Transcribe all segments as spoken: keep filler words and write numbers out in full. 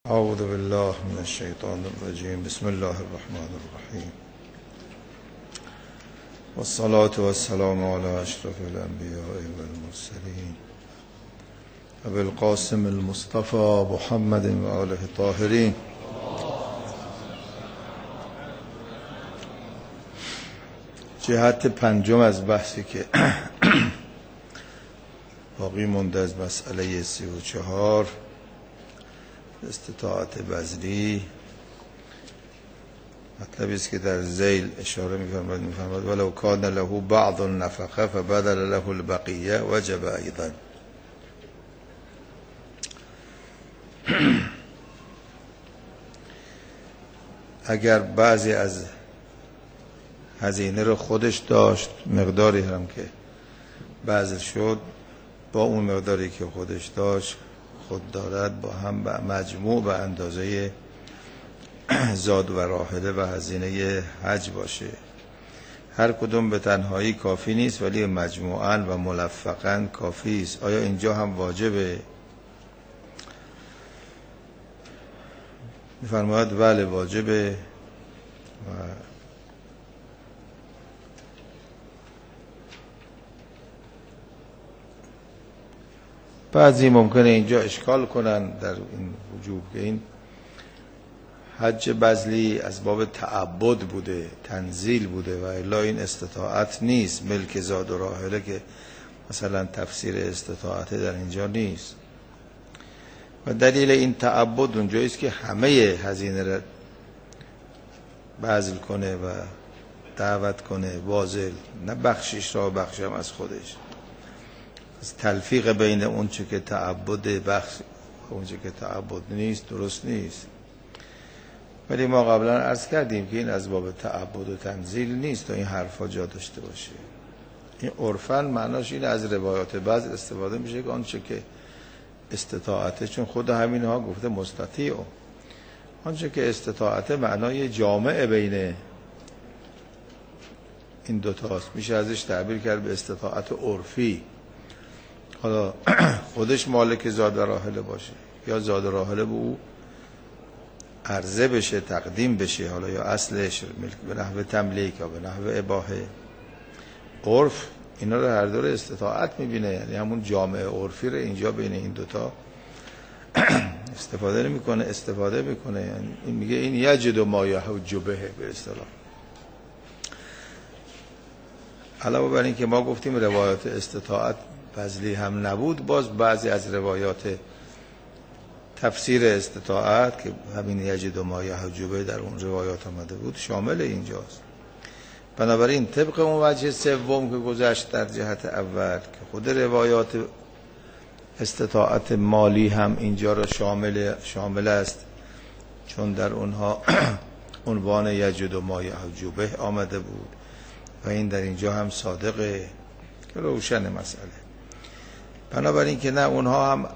اعوذ بالله من الشیطان الرجیم. بسم الله الرحمن الرحیم. والصلاة والسلام على اشرف الانبیاء والمرسلین ابی القاسم المصطفى محمد و آله الطاهرین. جهت پنجم از بحثی که باقی مونده از مسئله سی و چهار، استطاعت بذلی، مطلبی است که در ذیل اشاره می‌فرماید می‌فرماید ولو کان له بعض النفقه فبدل له البقیه وجب ایضا. اگر بعضی از هزینه رو خودش داشت، مقداری هم که بذل شد، با اون مقداری که خودش داشت خود دارد، با هم به مجموع به اندازه زاد و راحله و هزینه حج باشه. هر کدوم به تنهایی کافی نیست، ولی مجموعاً و ملفقاً کافی است. آیا اینجا هم واجبه؟ می‌فرماید بله واجبه. و بعضی ممکنه اینجا اشکال کنن در این وجوب که این حج بذلی از باب تعبد بوده، تنزیل بوده و الا این استطاعت نیست، ملک زاد و راحله که مثلا تفسیر استطاعت در اینجا نیست. و دلیل این تعبد اونجاییست که همه هزینه را بذل کنه و دعوت کنه، واذل، نه بخشش را بخشم از خودش. از تلفیق بین اون چه که تعبد بخش اون چه که تعبد نیست درست نیست. ولی ما قبلا عرض کردیم که این از باب تعبد و تنزیل نیست تا این حرفا جا داشته باشه. این عرفاً معناش این از روایات بعض استفاده میشه که آنچه که استطاعته، چون خود همین ها گفته مستطیع، آنچه که استطاعته معنای جامع بین این دوتاست، میشه ازش تعبیر کرد به استطاعت عرفی. حالا خودش مالک زاد و راحله باشه یا زاد و راحله به او عرضه بشه، تقدیم بشه، حالا یا اصلش به نحو تملیک یا به نحو اباحه، عرف اینا رو هر دور استطاعت میبینه. یعنی همون جامعه عرفی رو اینجا بین این دوتا استفاده نمیکنه، استفاده میکنه. یعنی این میگه این یجد ما یحج به به اصطلاح. علاوه بر این که ما گفتیم روایات استطاعت بذلی هم نبود، باز بعضی از روایات تفسیر استطاعت که همین یجد ما یحج به در اون روایات آمده بود شامل اینجاست. بنابراین طبق اون وجه سوم که گذشت در جهت اول که خود روایات استطاعت مالی هم اینجا را شامل شامل است، چون در اونها عنوان یجد ما یحج به آمده بود و این در اینجا هم صادقه که روشن مسئله. بنابراین که نه اونها هم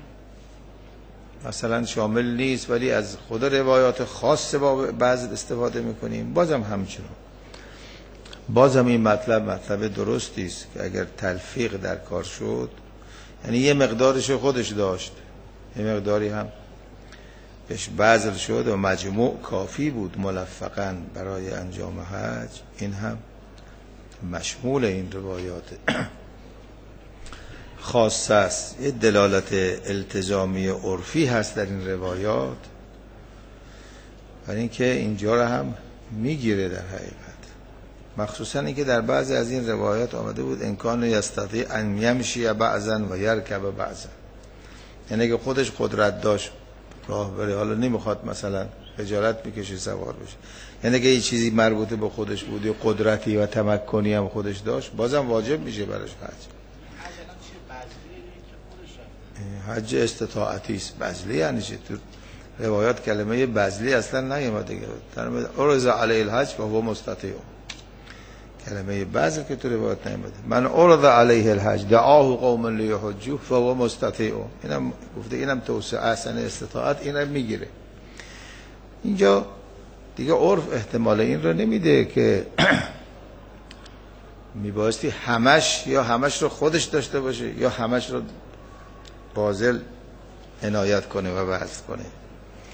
مثلا شامل نیست، ولی از خود روایات خاص با بعض استفاده میکنیم، بازم همچنان. بازم این مطلب مطلب درستی است که اگر تلفیق در کار شد، یعنی یه مقدارش خودش داشت، یه مقداری هم بهش بذل شد و مجموع کافی بود ملفقاً برای انجام حج، این هم مشمول این روایات خاص است. یه دلالت التزامی عرفی هست در این روایات، برای اینکه اینجا را هم میگیره در حقیقت. مخصوصا اینکه در بعضی از این روایات آمده بود امکان یستطیع ان یمشی بعضا و یرکب بعضا، یعنی که خودش قدرت داشت راه بره، حالا نمیخواد مثلا خجالت میکشه سوار بشه، یعنی که یه چیزی مربوط به خودش بود، یه قدرتی و تمکنی هم خودش داشت، بازم واجب میشه براش حج. حج استطاعتی است. بذلی یعنی چی؟ تو روایات کلمه بذلی اصلا نیامده. ارز علی الحج و هو مستطیع، کلمه بذل که تو روایات نیامده. من ارز علیه الحج دعاه قوم لیحجوه فهو مستطیع، اینم گفته، اینم توسعه احسن استطاعت، اینم میگیره. اینجا دیگه عرف احتمال این رو نمیده که میبایستی همش یا همش رو خودش داشته باشه یا همش رو بازل عنایت کنه و وضع کنه.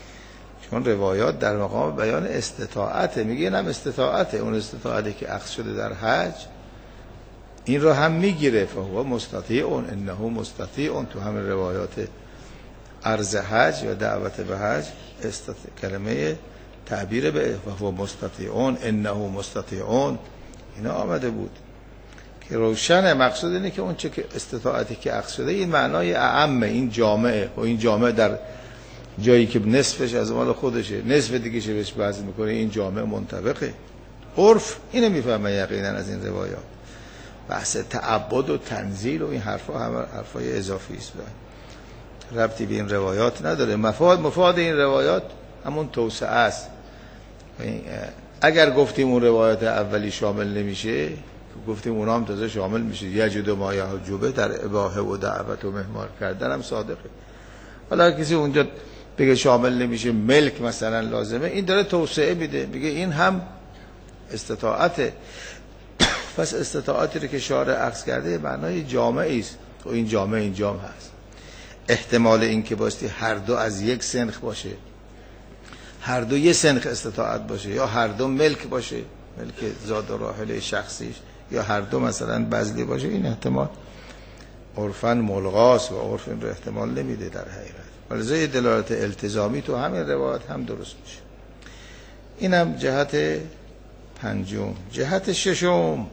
چون روایات در مقام بیان استطاعته، میگه اینم استطاعته، اون استطاعتی که اخذ شده در حج این رو هم میگیره، فهو مستطیعون انه مستطیعون. تو همه روایات عرض حج و دعوت به حج استط... کلمه تعبیر به فهو مستطیعون انه مستطیعون اینا آمده بود که روشن. مقصود اینه که اون چه که استطاعتی که اخذ شده این معنای اعم، این جامعه و این جامعه در جایی که نصفش از مال خودشه نصف دیگه شه بهش بذل میکنه، این جامعه منطبقه. عرف اینو میفهمه یقینا از این روایات. بحث تعبد و تنزیل و این حرفا همه حرفای اضافی است، ربطی به این روایات نداره. مفاد مفاد این روایات همون توسعه است. اگر گفتیم اون روایات اولی شامل نمیشه، گفتیم اونا هم تازه شامل میشه. یجد ما یحجبه در اباحه و دعوت و مهمان کردن هم صادقه. حالا کسی اونجا بگه شامل نمیشه، ملک مثلا لازمه، این داره توسعه میده، میگه این هم استطاعته. پس استطاعتی رو که شارع اخذ کرده معنای جامعه است و این جامعه این جامعه هست. احتمال این که باستی هر دو از یک سنخ باشه، هر دو یه سنخ استطاعت باشه، یا هر دو ملک باشه، ملک زاد و راحله شخصیش، یا هر دو مثلا بذلی باشه، این احتمال عرفاً ملغاست و عرف این رو احتمال نمیده در حقیقت. ولذا دلالت التزامی تو همین روایت هم درست میشه. اینم جهت پنجم. جهت ششم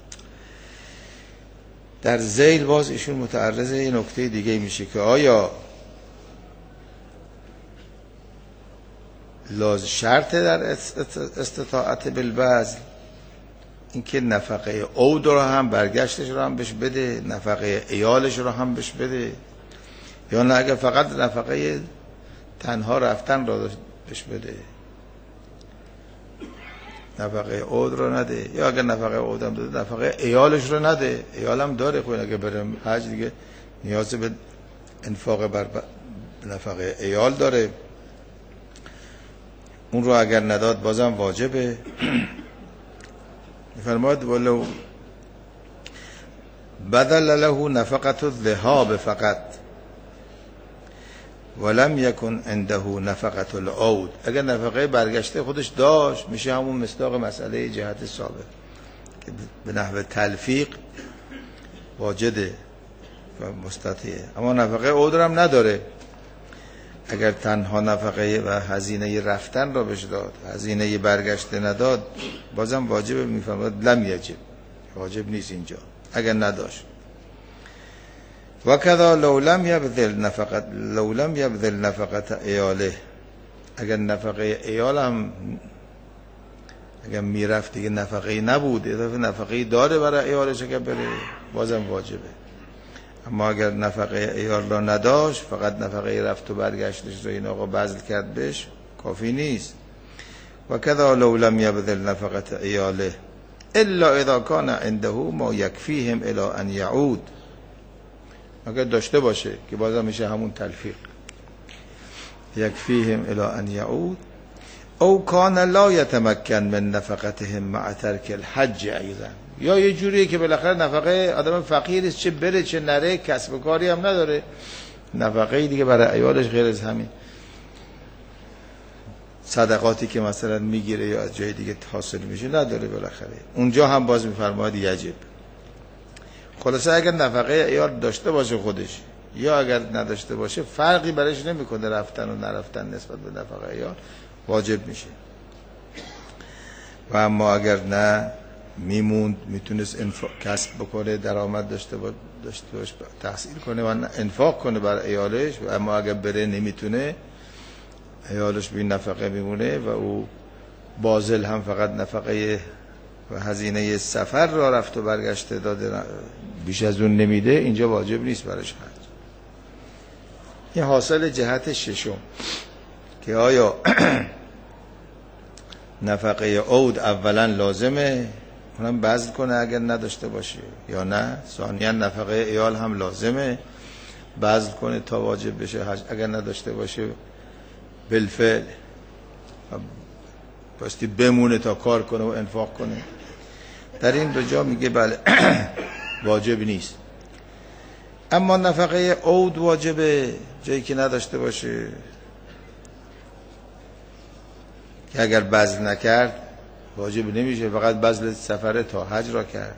در ذیل باز ایشون متعرض یه نکته دیگه میشه که آیا لازم شرط در استطاعت بالبذل اینکه نفقه عود رو هم برگشتش رو هم بهش بده، نفقه عیالش رو هم بهش بده، یا نه اگر فقط نفقه تنها رفتن رو بهش بده، نفقه عود رو نده، یا اگر نفقه عود هم داده نفقه عیالش رو نده. عیال هم داره، خود اگه برم حج دیگه نیاز به انفاق بر نفقه عیال داره، اون رو اگر نداد بازم واجبه. فرماد ولو بدل له نفقت الذهاب فقط ولم یکن عنده نفقت العود. اگر نفقه برگشته خودش داشت میشه همون مصداق مسئله جهت سابق که به نحو تلفیق واجده و مستطیعه، اما نفقه عود هم نداره. اگر تنها نفقه و هزینه رفتن را بهش داد، هزینه برگشته نداد، بازم واجبه. میفهمد لم یجب، واجب نیست اینجا اگر نداشت. و کذا لو لم یبذل نفقت لو لم یبذل نفقت عیاله، اگر نفقه عیال هم اگر میرفت دیگه نفقه نبود، اضافه نفقه داره برای عیالش اگر بره، بازم واجبه. اما اگر نفقه عیال را نداشت، فقط نفقه رفت و برگشتش رو این آقا بذل کرد بهش، کافی نیست. و کذا لو لم یبذل نفقت عیاله الا اذا کان عنده ما یکفیهم الی ان یعود، اگر داشته باشه که بازم میشه همون تلفیق، یکفیهم الی ان یعود، او کان لا یتمکن من نفقتهم مع ترک الحج ایضا، یا یه جوریه که بالاخره نفقه آدم فقیرست، چه بره چه نره، کسب و کاری هم نداره، نفقه دیگه برای عیالش غیر از همین صدقاتی که مثلا میگیره یا از جای دیگه حاصل میشه نداره، بالاخره اونجا هم باز میفرماید یجب. خلاصه اگر نفقه عیال داشته باشه خودش یا اگر نداشته باشه فرقی برایش نمیکنه، رفتن و نرفتن نسبت به نفقه عیال واجب میشه. و اما اگر نه میموند، میتونست انفاق کسب بکنه، درآمد داشته باشه، داشته باشه تحصیل کنه و انفاق کنه بر عیالش، و اما اگر بره نمیتونه، عیالش بی نفقه میمونه و او باذل هم فقط نفقه و هزینه سفر را رفت و برگشته داده، بیش از اون نمیده، اینجا واجب نیست برش حج. این حاصل جهت ششم که آیا نفقه عود اولا لازمه اونم بذل کنه اگر نداشته باشه یا نه، ثانیا نفقه عیال هم لازمه بذل کنه تا واجب بشه حج، اگر نداشته باشه بالفعل باستی بمونه تا کار کنه و انفاق کنه. در این دو جا میگه بله واجب نیست. اما نفقه عود واجبه جایی که نداشته باشه، که اگر بذل نکرد واجب نمیشه، فقط بذل سفر تا حج را کرد.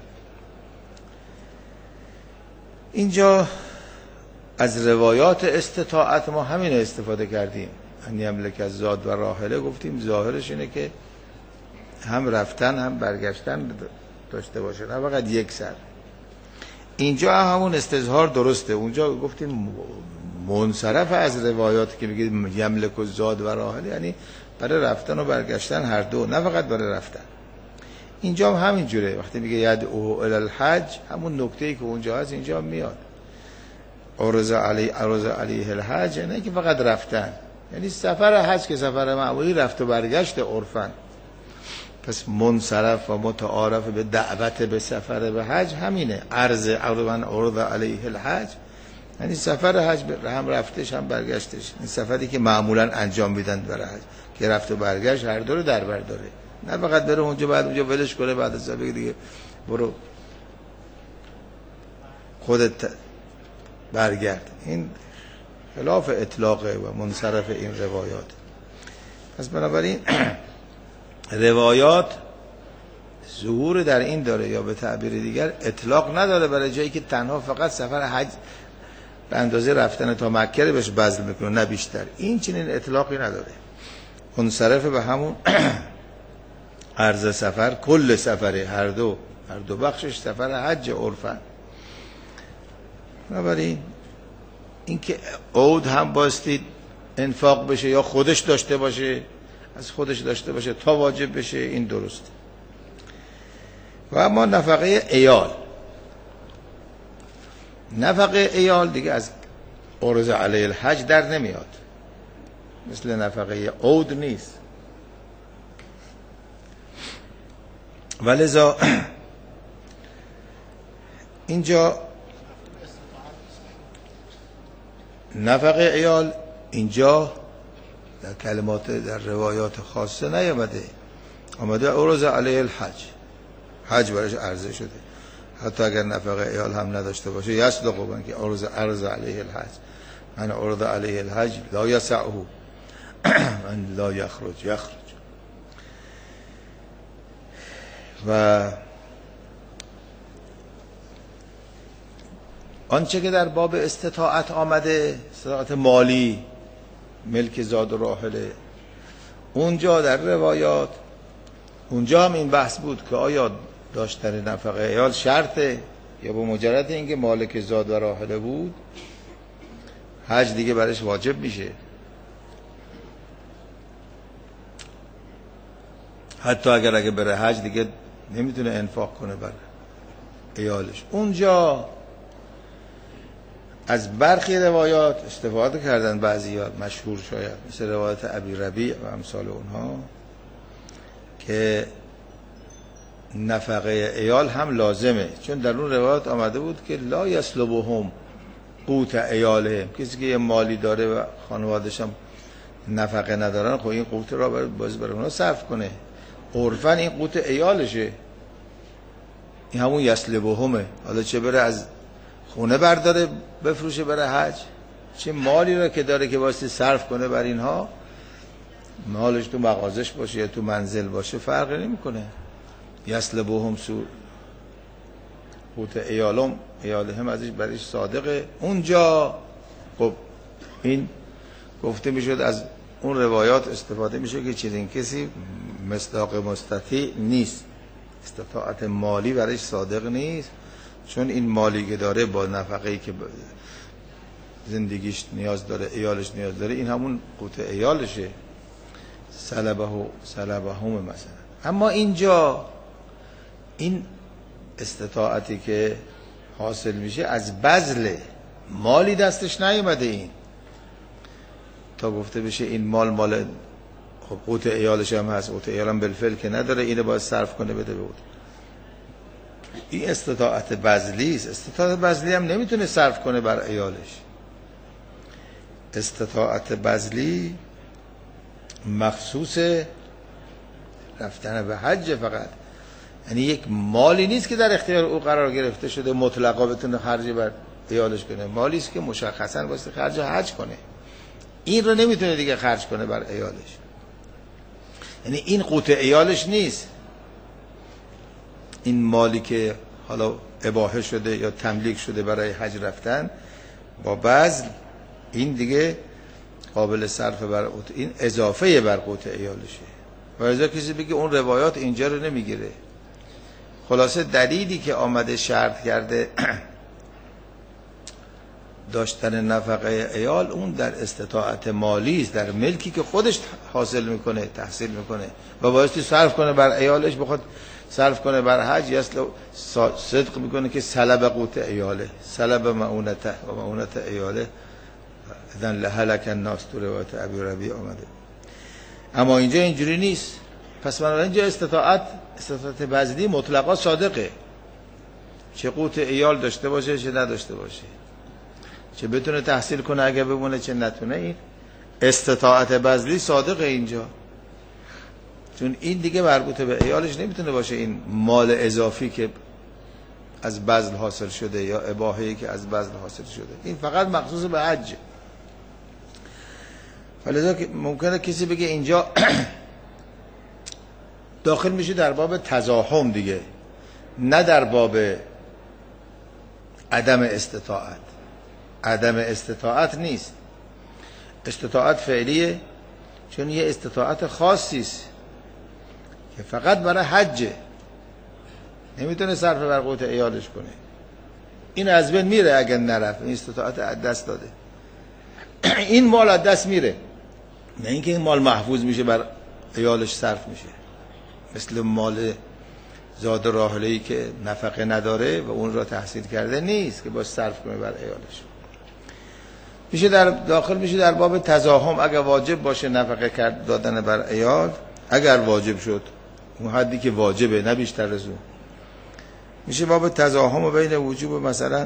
اینجا از روایات استطاعت ما همین استفاده کردیم. ان یملک الزاد و راحله گفتیم ظاهرش اینه که هم رفتن هم برگشتن داشته باشه، نه فقط یک سر. اینجا همون استظهار درسته. اونجا گفتیم منصرف از روایات که میگه یملک الزاد و راحله، یعنی برای رفتن و برگشتن هر دو، نه فقط برای رفتن. اینجا هم همین جوره. وقتی میگه یدعو الی الحج، همون نکته‌ای که اونجا هست اینجا میاد. عرض علی عرض علیه الحج، نه که فقط رفتن، یعنی سفر حج که سفر معمولی رفت و برگشت عرفن. پس منصرف و متعارف به دعوت به سفر به حج همینه. عرض عرض عرض علیه الحج یعنی سفر حج هم رفتش هم برگشتش. این سفری که معمولا انجام میدن برای حج که رفت و برگشت هر دو رو در بر داره، نه فقط بره اونجا بعد اونجا ولش کنه بعد از بگه دیگه برو خودت برگرد. این خلاف اطلاقه و منصرف این روایات. پس بنابراین روایات ظهور در این داره، یا به تعبیر دیگر اطلاق نداره برای جایی که تنها فقط سفر حج به اندازه رفتن تا مکه رو بهش بذل میکنه، نه بیشتر. این چنین اطلاقی نداره، منصرف به همون عرض سفر، کل سفره، هر دو هر دو بخشش سفر حج عرفن. بنابراین اینکه عود هم بایستی انفاق بشه یا خودش داشته باشه، از خودش داشته باشه تا واجب بشه، این درست. و اما نفقه عیال، نفقه عیال دیگه از عرض علیه الحج در نمیاد، مثل نفقه عود نیست. ولذا اینجا نفقه عیال اینجا در کلمات در روایات خاصه نیامده، آمده عرض علیه الحج، حج برش عرضه شده. حتی اگر نفقه عیال هم نداشته باشه یصدق من که عرض عرض علیه الحج، من عرض علیه الحج لا یسعه من لا یخرج یخرج. و آنچه که در باب استطاعت آمده، استطاعت مالی، ملک زاد و راحله، اونجا در روایات اونجا هم این بحث بود که آیا داشتن نفقه عیال شرطه یا با مجرد اینکه مالک زاد و راحله بود حج دیگه برش واجب میشه. حتی اگر اگه بره حج دیگه نمیتونه انفاق کنه بر عیالش. اونجا از برخی روایات استفاده کردن بعضی‌ها، مشهور شاید مثل روایت ابی ربیع و امثال اونها، که نفقه عیال هم لازمه، چون در اون روایات آمده بود که لا یسلبهم قوت عیالهم، کسی که یه مالی داره و خانواده‌اش هم نفقه ندارن، خب این قوت را برای باز برای اونها صرف کنه. عرفاً این قوت عیالشه، این همون یسلبهمه. حالا چه بره از خونه برداره بفروشه بره حج، چه مالی را که داره که واسه صرف کنه بر اینها، مالش تو مغازش باشه یا تو منزل باشه فرقی نمیکنه. یسلبهم سو قوت عیالم عیالهم ازش برش صادقه. اونجا خب این گفته میشد از اون روایات استفاده میشه که چنین کسی مصداق مستطیع نیست، استطاعت مالی برش صادق نیست، چون این مالی که داره با نفقه‌ای که زندگیش نیاز داره، عیالش نیاز داره، این همون قوت عیالشه. سلبه و سلبهم مثلا. اما اینجا این استطاعتی که حاصل میشه از بذل مالی دستش نیومده، این تا گفته بشه این مال مال خب قوت عیالش هم هست، قوت عیالم بالفعل که نداره، اینو باید صرف کنه بده بود. این استطاعت بذلی است. استطاعت بذلی هم نمیتونه صرف کنه بر عیالش. استطاعت بذلی مخصوص رفتن به حج فقط، یعنی یک مالی نیست که در اختیار او قرار گرفته شده مطلقا بتونه خرجی بر عیالش کنه، مالی است که مشخصا واسه خرج حج کنه، این رو نمیتونه دیگه خرج کنه بر عیالش. یعنی این قوت عیالش نیست، این مالی که حالا اباحه شده یا تملیک شده برای حج رفتن با بذل، این دیگه قابل صرف بر این اضافه بر قوت عیالشه. و ازا کسی بگه اون روایات اینجا رو نمیگیره. خلاصه دلیلی که آمده شرط کرده داشتن نفقه عیال اون در استطاعت مالی است، در ملکی که خودش حاصل میکنه، تحصیل میکنه و بایستی صرف کنه بر عیالش، بخواد صرف کنه بر حج یا صدق میکنه که سلب قوت عیاله، سلب معونته و معونت عیاله، اذن لهلک الناس تو روایت ابی ربیع آمده. اما اینجا اینجوری نیست. پس بنابراین اینجا استطاعت استطاعت بذلی مطلقا صادقه، چه قوت عیال داشته باشه چه نداشته باشه، چه بتونه تحصیل کنه اگه بمونه چه نتونه، این استطاعت بذلی صادقه اینجا. چون این دیگه مربوط به عیالش نمیتونه باشه، این مال اضافی که از بذل حاصل شده یا اباحه‌ای که از بذل حاصل شده، این فقط مخصوص به حج. ولذا ممکنه کسی بگه اینجا داخل میشه در باب تزاحم دیگه، نه در باب عدم استطاعت. عدم استطاعت نیست، استطاعت فعلیه، چون یه استطاعت خاصی است که فقط برای حجه، نمیتونه صرف بر قوت عیالش کنه. این از بین میره اگر نرفت، این استطاعت از دست داده. این مال از دست میره، نه اینکه این مال محفوظ میشه بر عیالش صرف میشه، مثل مال زاد راحله‌ای که نفقه نداره و اون را تحصیل کرده نیست که باش صرف کنه بر عیالش. میشه در داخل میشه در باب تزاحم، اگر واجب باشه نفقه کرد دادن بر عیال، اگر واجب شد اون حدی که واجبه نه بیشتر از اون، میشه باب تزاحم بین وجوب مثلا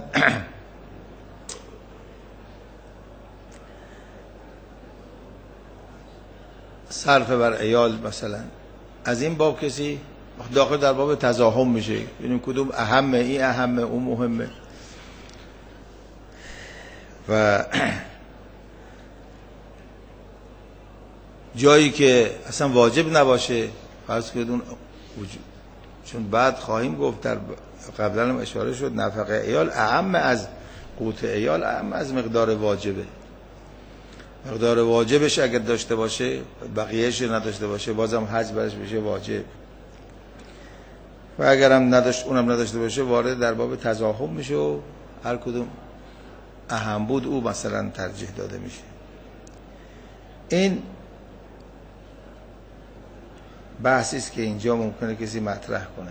صرف بر عیال، مثلا از این باب کسی داخل در باب تزاحم میشه، ببینیم کدوم اهمه، این اهمه اون مهمه. و جایی که اصلا واجب نباشه فرض کنید اون وجود، چون بعد خواهیم گفت در قبلا هم اشاره شد نفقه عیال اهم از قوت عیال، اهم از مقدار واجبه. مقدار واجبش اگر داشته باشه بقیهش نداشته باشه بازم حج برش بشه واجب، و اگر هم نداشت اونم نداشته باشه وارد در باب تزاحم میشه و هر کدوم اهم بود او مثلا ترجیح داده میشه. این بحثی است که اینجا ممکنه کسی مطرح کنه،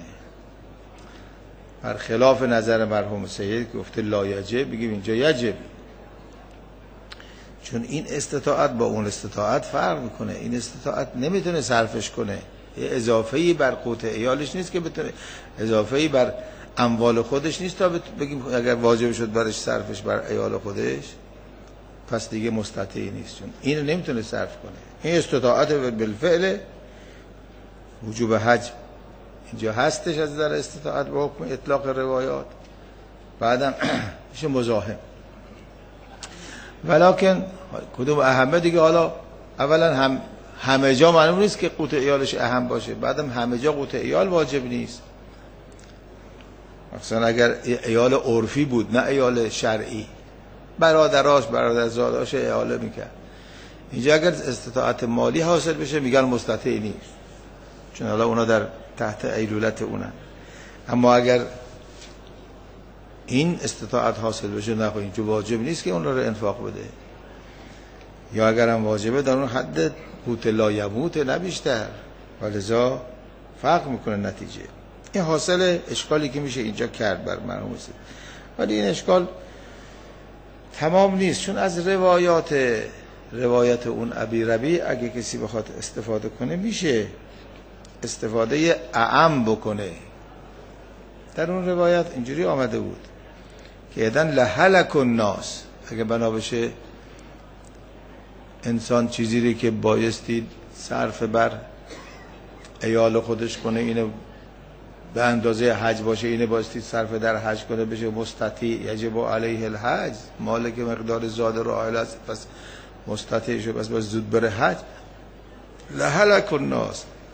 برخلاف نظر مرحوم سید که گفته لا یجب، بگیم اینجا یجب، چون این استطاعت با اون استطاعت فرق میکنه. این استطاعت نمیتونه صرفش کنه، یه اضافه‌ای بر قوت عیالش نیست که بتونه، اضافه‌ای بر اموال خودش نیست تا بگیم اگر واجب شد برش صرفش بر عیال خودش پس دیگه مستطیع نیست، چون اینو نمیتونه صرف کنه. این استطاعت بالفعل وجوب حج اینجا هستش از در استطاعت با حکم اطلاق روایات، بعدم میشه مزاحم. ولکن کدوم اهمه دیگه، حالا اولا هم همه جا معلوم نیست که قوت عیالش اهم باشه، بعدم همه جا قوت عیال واجب نیست. مثلا اگر عیال عرفی بود نه عیال شرعی، برادراش برادرزاداش عیاله میکرد، اینجا اگر استطاعت مالی حاصل بشه میگن مستطیع نیست، چون حالا اونا در تحت ایلولت اونن. اما اگر این استطاعت حاصل بشه نه اینجا واجب نیست که اون رو انفاق بده، یا اگر هم واجبه در اون حد قوت لا یموت نه بیشتر، ولذا فرق میکنه نتیجه. این حاصل اشکالی که میشه اینجا کرد بر مرحوم سید. ولی این اشکال تمام نیست، چون از روایات روایت اون ابی ربیع اگه کسی بخواد استفاده کنه میشه استفاده اعم بکنه. در اون روایت اینجوری آمده بود که اذن لهلک الناس، اگه بنا بشه انسان چیزی که بایستی صرف بر عیال خودش کنه اینه به اندازه حج باشه، اینه بایستی صرف در حج کنه بشه مستطیع، یجب علیه الحج، مال که مقدار زاد راحل است پس مستطیع شد پس باید زود بره حج. لهلک الناس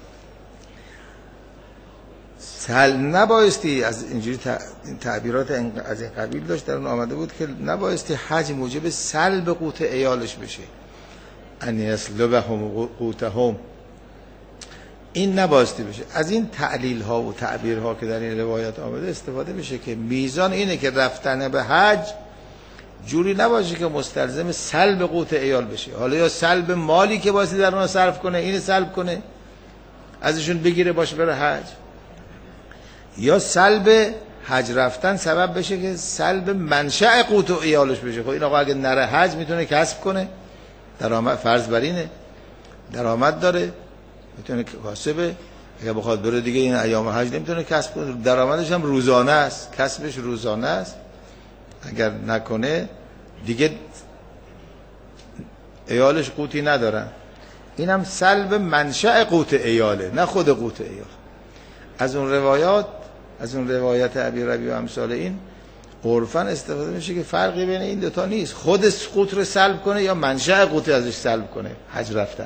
سل نبایستی از اینجوری تعبیرات از این قبیل داشت در اون آمده بود که نبایستی حج موجب سلب قوت عیالش بشه، ان یسلبهم قوتهم، این نبایستی بشه. از این تعلیل ها و تعبیر ها که در این روایات آمده استفاده بشه که میزان اینه که رفتن به حج جوری نباشه که مستلزم سلب قوت عیال بشه، حالا یا سلب مالی که بایستی در اون صرف کنه اینو سلب کنه ازشون بگیره باشه بره حج، یا سلب حج رفتن سبب بشه که سلب منشأ قوت عیالش بشه. خب این آقا اگه نره حج میتونه کسب کنه، درآمد فرض بر اینه درآمد داره، میتونه کاسبه، اگه بخواد بره دیگه این ایام حج نمیتونه کسب کنه، درآمدش هم روزانه است، کسبش روزانه است، اگر نکنه دیگه عیالش قوتی ندارن. اینم سلب منشأ قوت عیاله نه خود قوت عیال. از اون روایات از اون روایت ابی ربیع و امثال این عرفاً استفاده میشه که فرقی بین این دوتا نیست، خود قوت رو سلب کنه یا منشأ قوت ازش سلب کنه. حج رفتن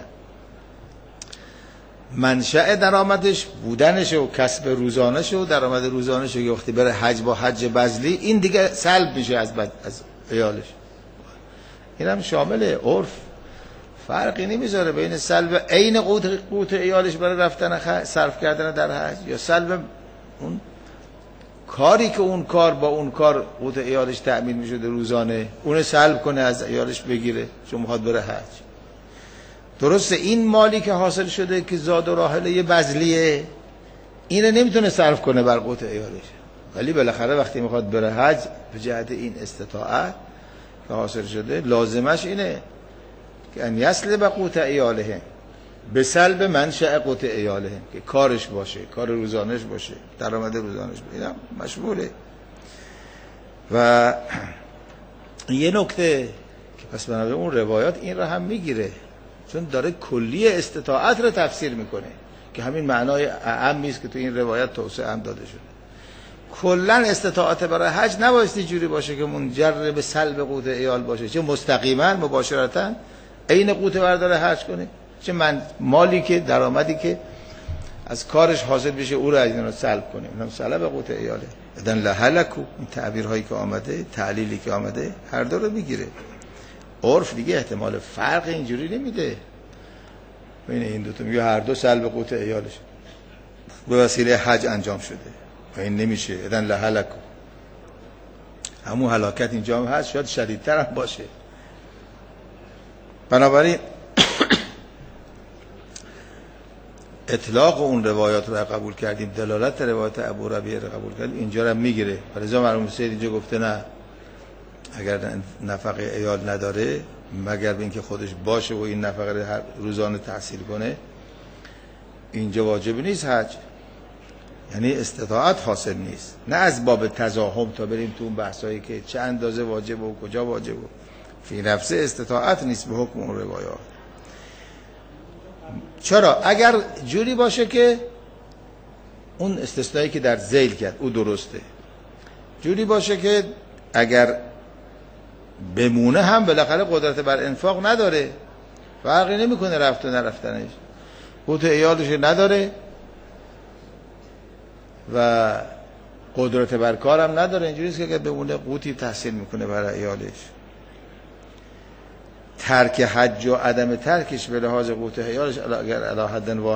منشأ درآمدش بودنش و کسب روزانش و درآمد روزانش که وقتی بره حج با حج بذلی این دیگه سلب میشه از بد... از عیالش. اینم شامل عرف، فرقی نمیذاره بین سلب عین قوت قوت عیالش برای رفتن خ... صرف کردن در حج یا سلب اون کاری که اون کار با اون کار قوت عیالش تأمین میشده روزانه اون سلب کنه از عیالش بگیره چون میخواد بره حج. درسته این مالی که حاصل شده که زاد و راحله بذلیه اینو نمیتونه صرف کنه بر قوت عیالش، ولی بالاخره وقتی میخواد بره حج به جهت این استطاعت که حاصل شده لازمش اینه که ان یسلب قوت عیاله به سلب منشأ قوت عیاله، که کارش باشه، کار روزانش باشه، درآمد روزانش باشه، اینم مشموله. و یه نکته که پس بنابراین اون روایات این را هم میگیره چون داره کلی استطاعت رو تفسیر میکنه که همین معنای اعمی است که تو این روایت توسعه هم داده شده. کلا استطاعت برای حج نبایستی جوری باشه که منجر به سلب قوت عیال باشه، چه مستقیما مباشرتا عین قوت بردار حج کنه، چه من مالی که درآمدی که از کارش حاصل بشه او رو از این رو سلب کنه، اونم سلب قوت عیاله. اذن لهلکو، این تعبیرهایی که آمده، تعلیلی که آمده هر دو رو میگیره. عرف دیگه احتمال فرق اینجوری نمیده بین این دو تا، میگه هر دو سلب قوت عیالش به وسیله حج انجام شده و این نمیشه. اذن لهلکو، همون هلاکت اینجا هم هست، شاید شدیدتر هم باشه. بنابراین اطلاق اون روایات رو قبول کردیم، دلالت روایت ابو ربیع رو قبول کردیم، اینجا رو هم میگیره. ولذا مرحوم سید اینجا گفته نه، اگر نفقه عیال نداره مگر به اینکه خودش باشه و این نفقه رو هر روزانه تحصیل کنه اینجا واجب نیست حج، یعنی استطاعت حاصل نیست، نه از باب تزاحم تا بریم تو اون بحثایی که چه اندازه واجب و کجا واجب و فی نفسه استطاعت نیست به حکم اون روایات. چرا؟ اگر جوری باشه که اون استثنایی که در ذیل کرد او درسته، جوری باشه که اگر بمونه هم بالاخره قدرت بر انفاق نداره، فرقی نمیکنه رفت و نرفتنش، قوت عیالش نداره و قدرت بر کارم نداره، اینجوری است که اگر بمونه قوتی تحصیل میکنه برای عیالش. ترک حج و عدم ترکش به لحاظ قوت عیالش اگر علی حد